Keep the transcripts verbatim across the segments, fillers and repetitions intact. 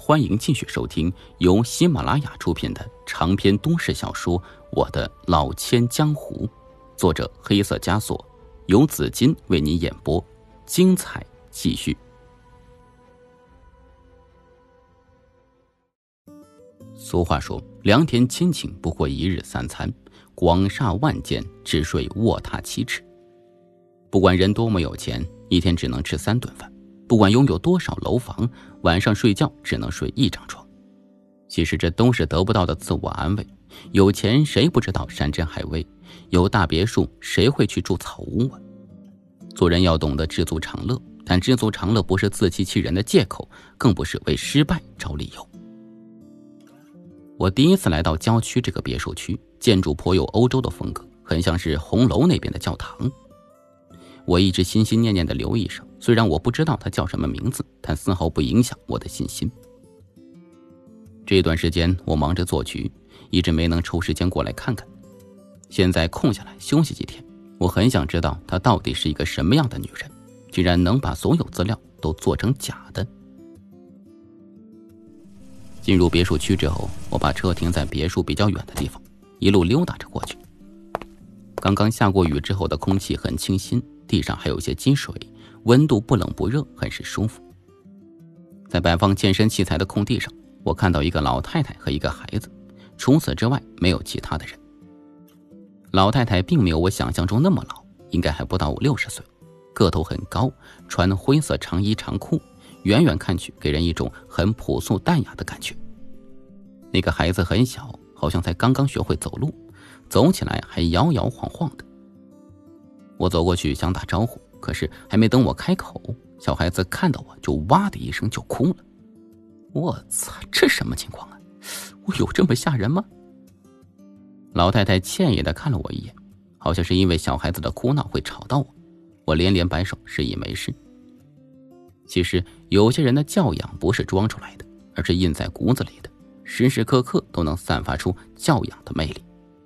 欢迎继续收听由喜马拉雅出品的长篇都市小说《我的老千江湖》，作者黑色枷锁，由紫金为您演播，精彩继续。俗话说，良田亲情不过一日三餐，广厦万间只睡卧榻七尺。不管人多么有钱，一天只能吃三顿饭；不管拥有多少楼房，晚上睡觉只能睡一张床。其实这都是得不到的自我安慰。有钱谁不知道山珍海味？有大别墅谁会去住草屋啊？做人要懂得知足常乐，但知足常乐不是自欺欺人的借口，更不是为失败找理由。我第一次来到郊区这个别墅区，建筑颇有欧洲的风格，很像是红楼那边的教堂。我一直心心念念的刘医生，虽然我不知道他叫什么名字，但丝毫不影响我的信心。这段时间我忙着做局，一直没能抽时间过来看看。现在空下来休息几天，我很想知道她到底是一个什么样的女人，居然能把所有资料都做成假的。进入别墅区之后，我把车停在别墅比较远的地方，一路溜达着过去。刚刚下过雨之后的空气很清新，地上还有些积水，温度不冷不热，很是舒服。在摆放健身器材的空地上，我看到一个老太太和一个孩子，除此之外没有其他的人。老太太并没有我想象中那么老，应该还不到六十岁，个头很高，穿灰色长衣长裤，远远看去给人一种很朴素淡雅的感觉。那个孩子很小，好像才刚刚学会走路，走起来还摇摇晃晃的。我走过去想打招呼，可是还没等我开口，小孩子看到我就哇的一声就哭了。我操，这什么情况啊？我有这么吓人吗？老太太歉意地看了我一眼，好像是因为小孩子的哭闹会吵到我。我连连摆手示意没事。其实有些人的教养不是装出来的，而是印在骨子里的，时时刻刻都能散发出教养的魅力。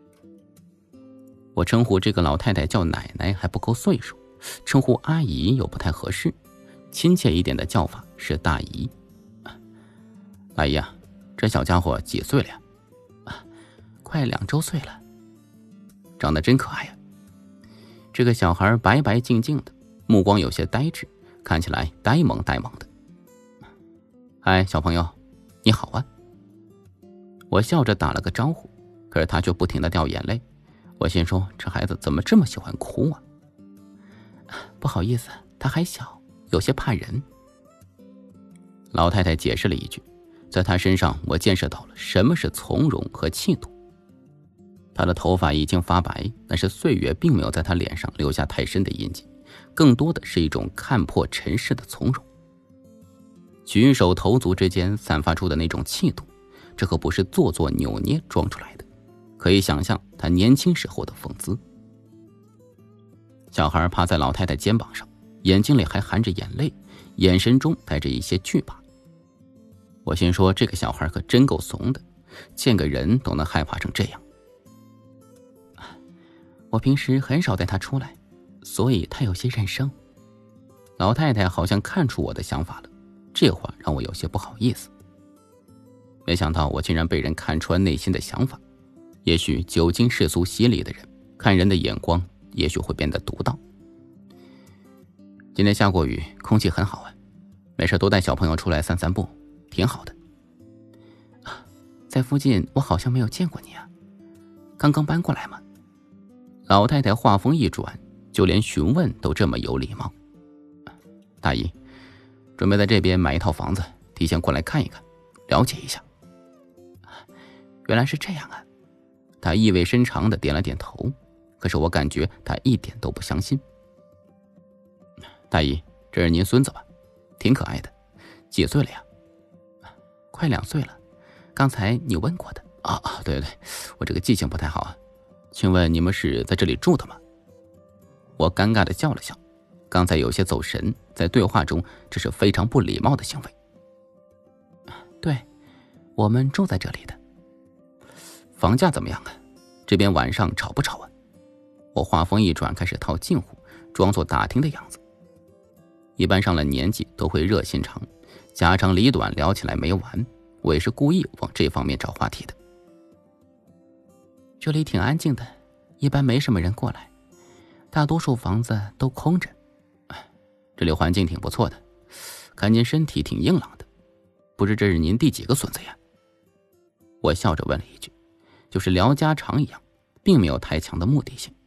我称呼这个老太太叫奶奶还不够岁数，称呼阿姨又不太合适，亲切一点的叫法是大姨。阿姨啊，这小家伙几岁了呀？啊，快两周岁了。长得真可爱呀。这个小孩白白净净的，目光有些呆滞，看起来呆萌呆萌的。嗨，小朋友，你好啊。我笑着打了个招呼，可是他却不停地掉眼泪。我心说，这孩子怎么这么喜欢哭啊？不好意思，他还小，有些怕人。老太太解释了一句，在他身上我见识到了什么是从容和气度。他的头发已经发白，但是岁月并没有在他脸上留下太深的印记，更多的是一种看破尘世的从容。举手投足之间散发出的那种气度，这可不是做作扭捏装出来的，可以想象他年轻时候的风姿。小孩趴在老太太肩膀上，眼睛里还含着眼泪，眼神中带着一些惧怕。我心说，这个小孩可真够怂的，见个人都能害怕成这样。我平时很少带他出来，所以他有些认生。老太太好像看出我的想法了，这话让我有些不好意思。没想到我竟然被人看穿内心的想法。也许久经世俗洗礼的人，看人的眼光也许会变得独到。今天下过雨，空气很好啊，没事多带小朋友出来散散步，挺好的。在附近我好像没有见过你啊，刚刚搬过来吗？老太太话锋一转，就连询问都这么有礼貌。大姨，准备在这边买一套房子，提前过来看一看，了解一下。原来是这样啊。她意味深长地点了点头，可是我感觉她一点都不相信。大姨，这是您孙子吧？挺可爱的，几岁了呀？快两岁了，刚才你问过的。啊啊，对对对，我这个记性不太好啊。请问你们是在这里住的吗？我尴尬地笑了笑，刚才有些走神，在对话中这是非常不礼貌的行为。对，我们住在这里的。房价怎么样啊？这边晚上吵不吵啊？我话锋一转，开始套近乎，装作打听的样子。一般上了年纪都会热心肠， 家长里短聊起来没完，我也是故意往这方面找话题的。 这里挺安静的，一般没什么人过来，大多数房子都空着。 这里环境挺不错的，看您身体挺硬朗的，不知这是您第几个孙子呀？我笑着问了一句，就是聊家常一样，并没有太强的目的性。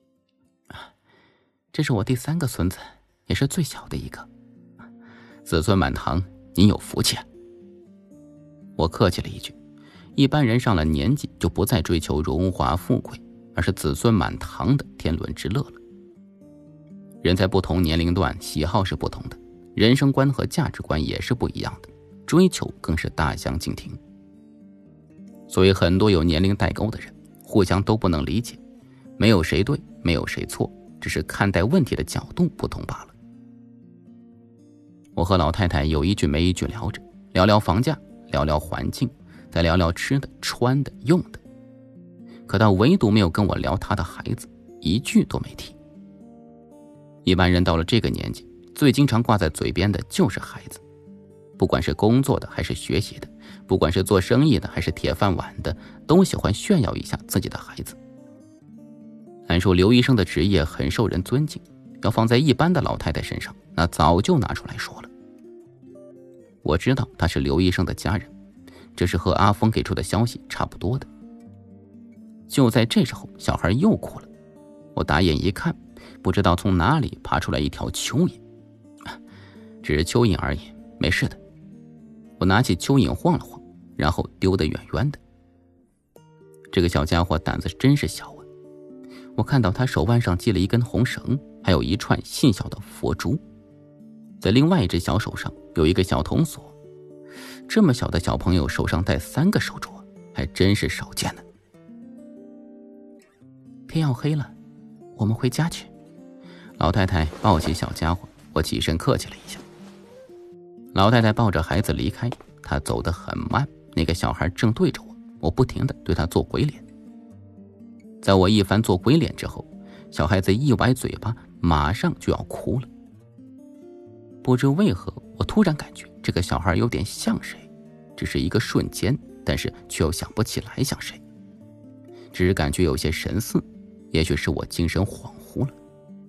这是我第三个孙子，也是最小的一个。 子孙满堂，您有福气啊。我客气了一句，一般人上了年纪就不再追求荣华富贵，而是子孙满堂的天伦之乐了。人在不同年龄段喜好是不同的，人生观和价值观也是不一样的，追求更是大相径庭。所以很多有年龄代沟的人互相都不能理解，没有谁对，没有谁错，只是看待问题的角度不同罢了。我和老太太有一句没一句聊着，聊聊房价，聊聊环境，再聊聊吃的、穿的、用的，可她唯独没有跟我聊她的孩子，一句都没提。一般人到了这个年纪，最经常挂在嘴边的就是孩子，不管是工作的还是学习的，不管是做生意的还是铁饭碗的，都喜欢炫耀一下自己的孩子。按说刘医生的职业很受人尊敬，要放在一般的老太太身上，那早就拿出来说了。我知道他是刘医生的家人，这是和阿峰给出的消息差不多的。就在这时候，小孩又哭了。我打眼一看，不知道从哪里爬出来一条蚯蚓，只是蚯蚓而已，没事的。我拿起蚯蚓晃了晃，然后丢得远远的。这个小家伙胆子真是小啊！我看到他手腕上系了一根红绳，还有一串细小的佛珠，在另外一只小手上有一个小铜锁。这么小的小朋友手上戴三个手镯，还真是少见呢。 天要黑了，我们回家去。 老太太抱起小家伙，我起身客气了一下。老太太抱着孩子离开，她走得很慢，那个小孩正对着我，我不停地对他做鬼脸。在我一番做鬼脸之后，小孩子一歪嘴巴，马上就要哭了。不知为何，我突然感觉这个小孩有点像谁，只是一个瞬间，但是却又想不起来像谁，只是感觉有些神似，也许是我精神恍惚了。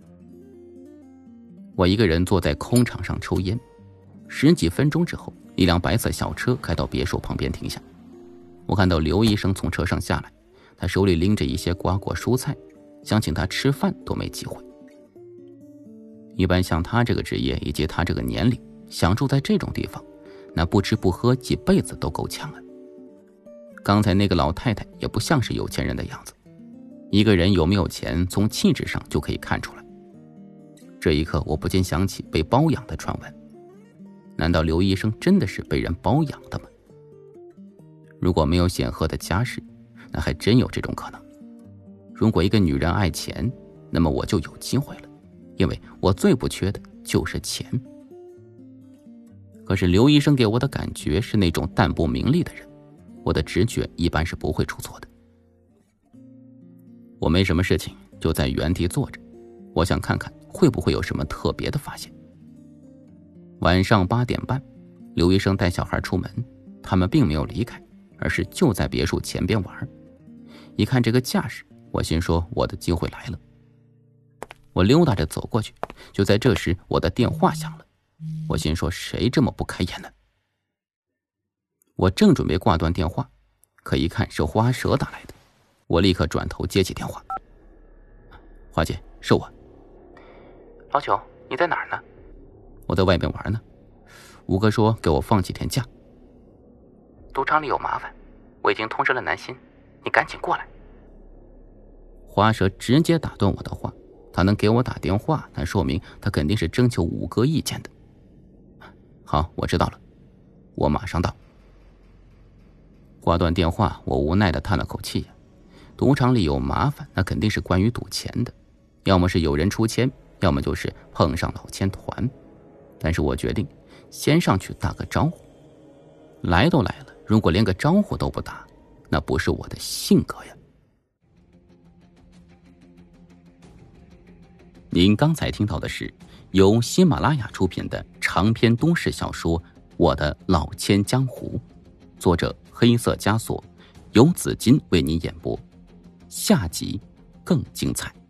我一个人坐在空场上抽烟，十几分钟之后，一辆白色小车开到别墅旁边停下。我看到刘医生从车上下来，他手里拎着一些瓜果蔬菜，想请他吃饭都没机会。一般像他这个职业以及他这个年龄，想住在这种地方，那不吃不喝几辈子都够呛啊。刚才那个老太太也不像是有钱人的样子，一个人有没有钱从气质上就可以看出来。这一刻我不禁想起被包养的传闻，难道刘医生真的是被人包养的吗？如果没有显赫的家世，那还真有这种可能。如果一个女人爱钱，那么我就有机会了，因为我最不缺的就是钱。可是刘医生给我的感觉是那种淡泊名利的人，我的直觉一般是不会出错的。我没什么事情，就在原地坐着，我想看看会不会有什么特别的发现。晚上八点半，刘医生带小孩出门，他们并没有离开，而是就在别墅前边玩。一看这个架势，我心说我的机会来了。我溜达着走过去，就在这时我的电话响了。我心说谁这么不开眼呢？我正准备挂断电话，可一看是花蛇打来的，我立刻转头接起电话。花姐，是我。 老九，你在哪儿呢？ 我在外面玩呢。吴哥说给我放几天假。 赌场里有麻烦，我已经通知了南新，你赶紧过来。 花蛇直接打断我的话，他能给我打电话，那说明他肯定是征求五哥意见的。好，我知道了，我马上到。挂断电话，我无奈地叹了口气呀。赌场里有麻烦，那肯定是关于赌钱的，要么是有人出千，要么就是碰上老千团。但是我决定先上去打个招呼。来都来了，如果连个招呼都不打，那不是我的性格呀。您刚才听到的是由喜马拉雅出品的长篇都市小说《 我的老千江湖》，作者黑色枷锁，由紫金为您演播。下集更精彩。